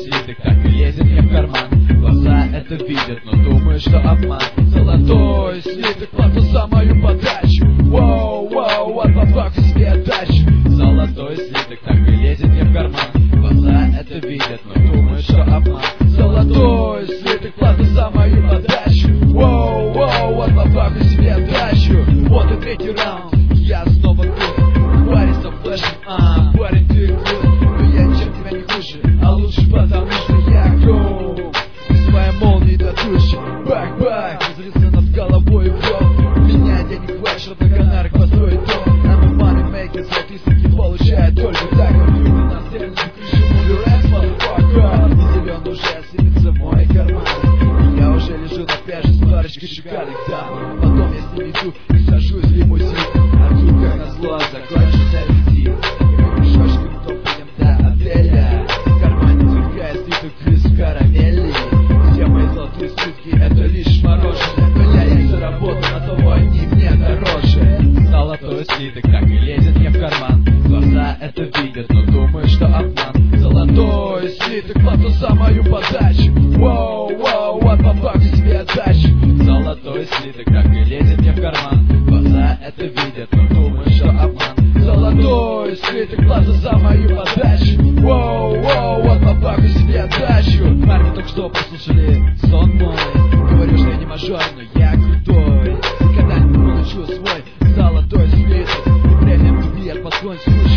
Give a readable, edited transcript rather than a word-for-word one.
слиток так и лезет мне в карман. Глаза это видят, но думаю, что обман. Золотой слиток, плата за мою подачу. Воу, воу, от бабака себе отдачу. Золотой слиток так и лезет мне в карман. Глаза это видят, но думаю, что обман. Золотой слиток, плата за мою подачу. Воу, воу, от бабака себе отдачу. Вот и третий раунд, я снова тут. Парень со флешем, парень ты крут. Но я ничем тебя не хуже, а лучше потому что я крут. Своя молния до души, бак-бак, разрезан над головой в меня денег хватит, чтоб на Канарах построить дом. I'm a money maker, статистики получает только так. Люди на сцене, крышу муви рэп, motherfucker. И зелен уже сыпется в мой карман. Я уже лежу на пляже с парочкой шикарных дам. Потом я с ними иду и сажусь в лимузин. А тут как назло закончится визит. Мешочками топаем до отеля. В кармане сверкает слиток из карамели. Все мои золотые слитки это лишь мороженое. Но я их заработал, от того они мне дороже. Золотой слиток так и лезет мне в карман. Глаза это видят, но думаю, что обман. Золотой слиток, плату за мою подачу. Воу, воу, от бабака себе отдачу. Золотой слиток так и лезет мне в карман. Глаза это видят, но думаю, что обман. Золотой слиток, плата за мою подачу. Воу, воу, от бабака себе отдачу. Парни только что послушали сон мой. Говорю, что я не мажор, но я крутой. И когда-нибудь получу свой золотой слиток. И премиум любви от подгонь слушай.